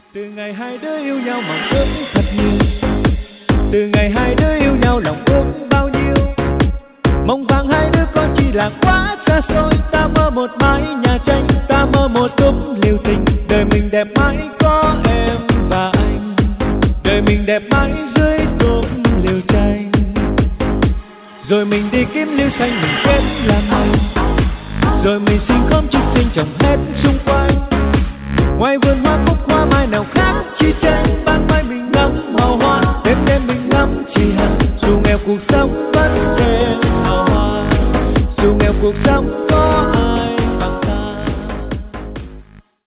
Từ ngày hai đứa yêu nhau mong ước thật nhiều, từ ngày hai đứa yêu nhau lòng ước bao nhiêu. Mong vàng hai đứa có chỉ là quá xa xôi. Ta mơ một mái nhà tranh, ta mơ một túp liều tình. Đời mình đẹp mãi có em và anh, đời mình đẹp mãi dưới túp liều tranh. Rồi mình đi kiếm liêu xanh mình kết làm mây, rồi mình xin khóm chúc sinh trồng hết xung quanh. Ngoài vườn hoa cúc hoa mai nào khác